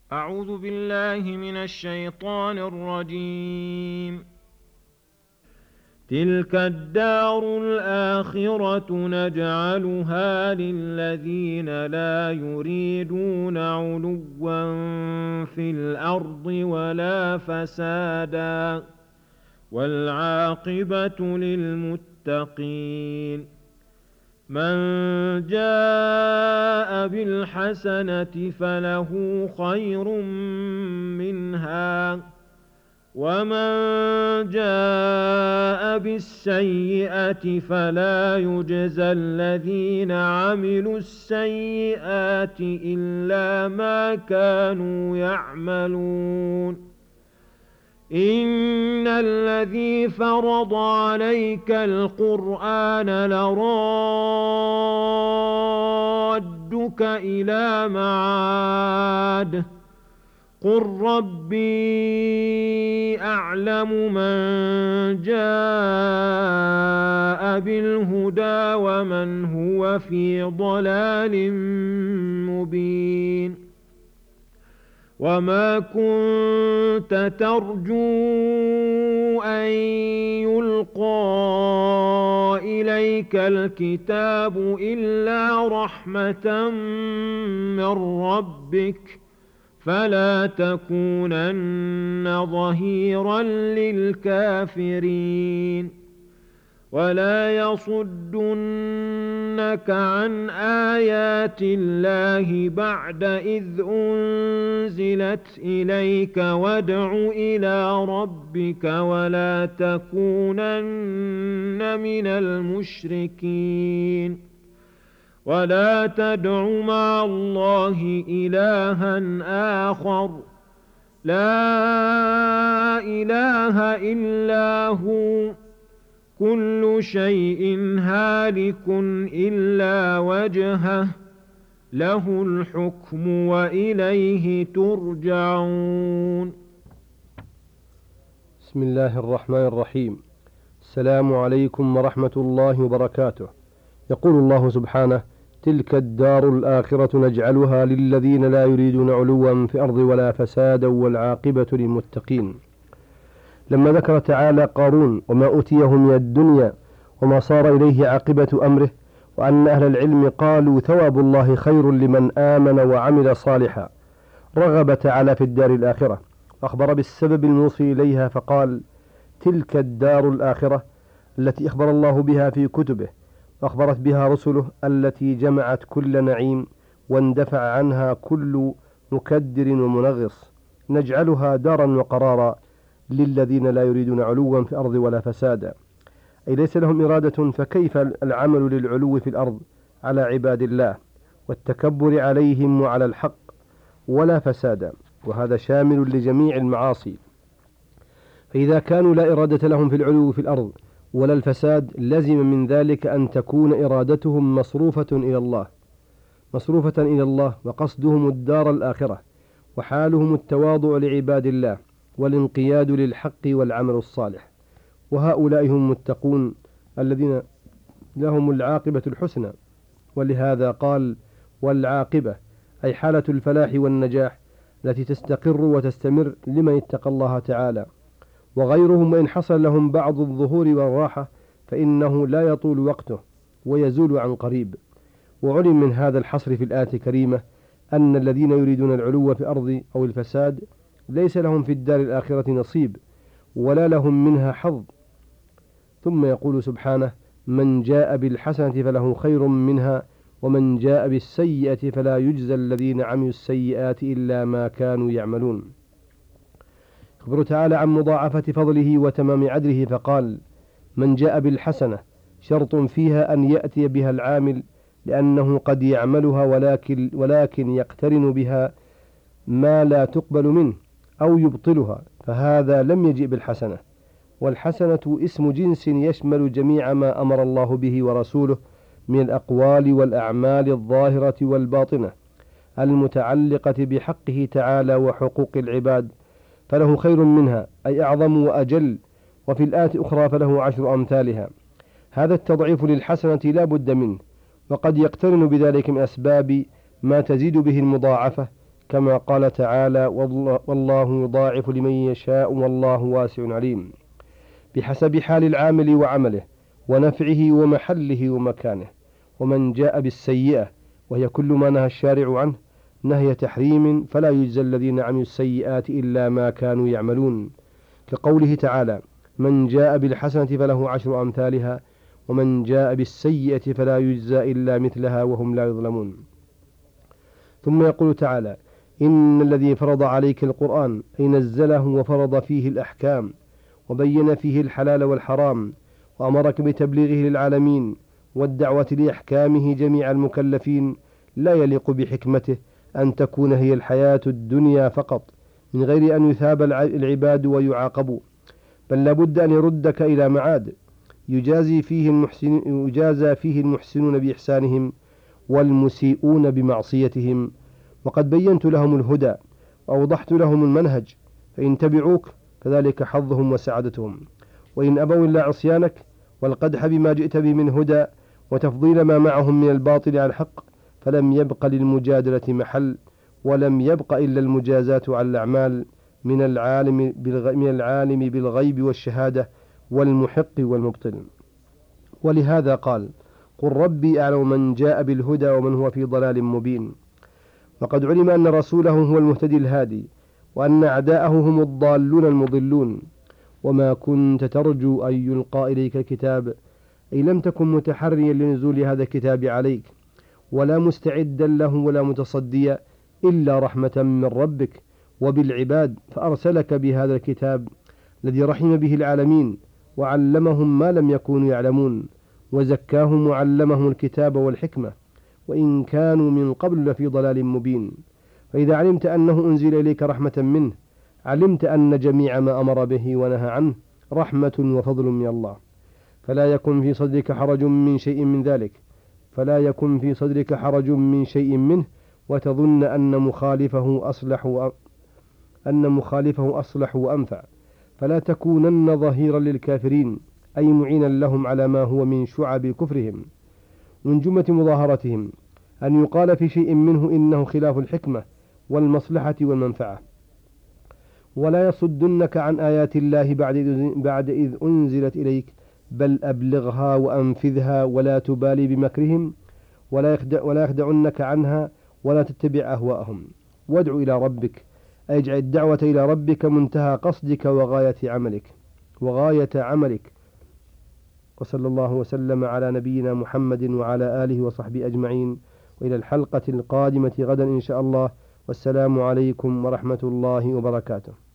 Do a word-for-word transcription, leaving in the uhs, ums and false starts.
أعوذ بالله من الشيطان الرجيم. تلك الدار الآخرة نجعلها للذين لا يريدون علوا في الأرض ولا فسادا والعاقبة للمتقين. من جاء بالحسنة فله خير منها ومن جاء بالسيئة فلا يجزى الذين عملوا السيئات إلا ما كانوا يعملون. إن الذي فرض عليك القرآن لرادك إلى معاد قل ربي أعلم من جاء بالهدى ومن هو في ضلال مبين. وما كنت ترجو أن يلقى إليك الكتاب إلا رحمة من ربك فلا تكونن ظهيرا للكافرين. ولا يصدنك عن آيات الله بعد إذ أنزلت إليك وادع إلى ربك ولا تكونن من المشركين. ولا تدع مع الله إلها آخر لا إله إلا هو كل شيء هالك إلا وجهه له الحكم وإليه ترجعون. بسم الله الرحمن الرحيم. السلام عليكم ورحمة الله وبركاته. يقول الله سبحانه: تلك الدار الآخرة نجعلها للذين لا يريدون علوا في الأرض ولا فسادا والعاقبة للمتقين. لما ذكر تعالى قارون وما أوتيه من الدنيا وما صار إليه عاقبة أمره، وأن أهل العلم قالوا ثواب الله خير لمن آمن وعمل صالحا، رغب تعالى في الدار الآخرة، أخبر بالسبب الموصل إليها فقال: تلك الدار الآخرة التي أخبر الله بها في كتبه وأخبرت بها رسله، التي جمعت كل نعيم واندفع عنها كل مكدر ومنغص، نجعلها دارا وقرارا للذين لا يريدون علوا في الأرض ولا فسادا، أي ليس لهم إرادة، فكيف العمل للعلو في الأرض على عباد الله والتكبر عليهم وعلى الحق، ولا فسادا، وهذا شامل لجميع المعاصي. فإذا كانوا لا إرادة لهم في العلو في الأرض ولا الفساد، لزم من ذلك أن تكون إرادتهم مصروفة إلى الله مصروفة إلى الله وقصدهم الدار الآخرة، وحالهم التواضع لعباد الله والانقياد للحق والعمل الصالح. وهؤلاء هم المتقون الذين لهم العاقبة الحسنى، ولهذا قال: والعاقبة، أي حالة الفلاح والنجاح التي تستقر وتستمر لمن اتقى الله تعالى. وغيرهم وإن حصل لهم بعض الظهور والراحة فإنه لا يطول وقته ويزول عن قريب. وعلم من هذا الحصر في الآية الكريمة أن الذين يريدون العلو في الأرض أو الفساد ليس لهم في الدار الآخرة نصيب ولا لهم منها حظ. ثم يقول سبحانه: من جاء بالحسنة فله خير منها ومن جاء بالسيئة فلا يجزى الذين عملوا السيئات إلا ما كانوا يعملون. يخبر تعالى عن مضاعفة فضله وتمام عدله فقال: من جاء بالحسنة، شرط فيها أن يأتي بها العامل، لأنه قد يعملها ولكن, ولكن يقترن بها ما لا تقبل منه أو يبطلها، فهذا لم يجئ بالحسنة. والحسنة اسم جنس يشمل جميع ما أمر الله به ورسوله من الأقوال والأعمال الظاهرة والباطنة المتعلقة بحقه تعالى وحقوق العباد، فله خير منها أي أعظم وأجل. وفي الآية أخرى: فله عشر أمثالها. هذا التضعيف للحسنة لا بد منه، وقد يقترن بذلك من أسباب ما تزيد به المضاعفة، كما قال تعالى: والله يضاعف لمن يشاء والله واسع عليم، بحسب حال العامل وعمله ونفعه ومحله ومكانه. ومن جاء بالسيئة وهي كل ما نهى الشارع عنه نهي تحريم فلا يجزى الذين عملوا السيئات إلا ما كانوا يعملون، كقوله تعالى: من جاء بالحسنة فله عشر أمثالها ومن جاء بالسيئة فلا يجزى إلا مثلها وهم لا يظلمون. ثم يقول تعالى: إن الذي فرض عليك القرآن أي نزله وفرض فيه الأحكام وبين فيه الحلال والحرام وأمرك بتبليغه للعالمين والدعوة لأحكامه جميع المكلفين، لا يليق بحكمته أن تكون هي الحياة الدنيا فقط من غير أن يثاب العباد ويعاقبوا، بل لابد أن يردك إلى معاد يجازي فيه المحسن يجازى فيه المحسنون بإحسانهم والمسيئون بمعصيتهم. وقد بينت لهم الهدى وأوضحت لهم المنهج، فإن تبعوك فذلك حظهم وسعادتهم، وإن أبوا إلا عصيانك والقدح بما جئت به من هدى وتفضيل ما معهم من الباطل على الحق، فلم يبق للمجادلة محل، ولم يبق إلا المجازاة على الأعمال من العالم من العالم بالغيب والشهادة والمحق والمبطل. ولهذا قال: قل ربي أعلم من جاء بالهدى ومن هو في ضلال مبين. وقد علم أن رسوله هو المهتدي الهادي وأن أعداءه هم الضالون المضلون. وما كنت ترجو أن يلقى إليك الكتاب أي لم تكن متحريا لنزول هذا الكتاب عليك ولا مستعدا له ولا متصديا إلا رحمة من ربك وبالعباد، فأرسلك بهذا الكتاب الذي رحم به العالمين وعلمهم ما لم يكونوا يعلمون وزكاهم وعلمهم الكتاب والحكمة، وإن كانوا من قبل لفي ضلال مبين. فإذا علمت أنه أنزل إليك رحمة منه علمت أن جميع ما أمر به ونهى عنه رحمة وفضل من الله، فلا يكن في صدرك حرج من شيء من ذلك فلا يكن في صدرك حرج من شيء منه وتظن أن مخالفه أصلح و... أن مخالفه أصلح وأنفع، فلا تكونن ظهيرا للكافرين أي معينا لهم على ما هو من شعب كفرهم. من جملة مظاهرتهم أن يقال في شيء منه إنه خلاف الحكمة والمصلحة والمنفعة، ولا يصدنك عن آيات الله بعد إذ أنزلت إليك، بل أبلغها وأنفذها ولا تبالي بمكرهم ولا, يخدع ولا يخدعنك عنها ولا تتبع أهواءهم. وادع إلى ربك أي اجعل الدعوة إلى ربك منتهى قصدك وغاية عملك وغاية عملك وصلى الله وسلم على نبينا محمد وعلى آله وصحبه أجمعين، وإلى الحلقة القادمة غدا إن شاء الله، والسلام عليكم ورحمة الله وبركاته.